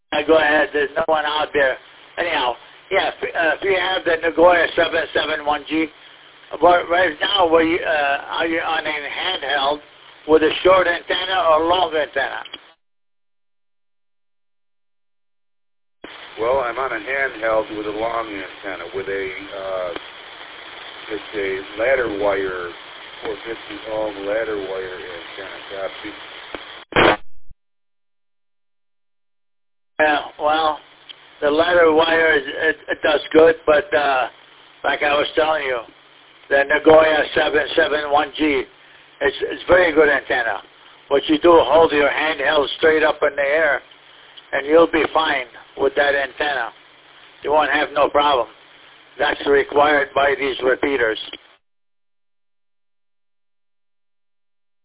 Go ahead. There's no one out there. Anyhow, yeah, if you have the Nagoya 771G, but right now, are you on a handheld with a short antenna or long antenna? Well, I'm on a handheld with a long antenna, with it's a ladder wire, 450 ohm ladder wire antenna. Copy. Yeah, well, the ladder wire, it does good, but like I was telling you, the Nagoya 771G, it's very good antenna. What you do, hold your handheld straight up in the air, and you'll be fine with that antenna. You won't have no problem. That's required by these repeaters.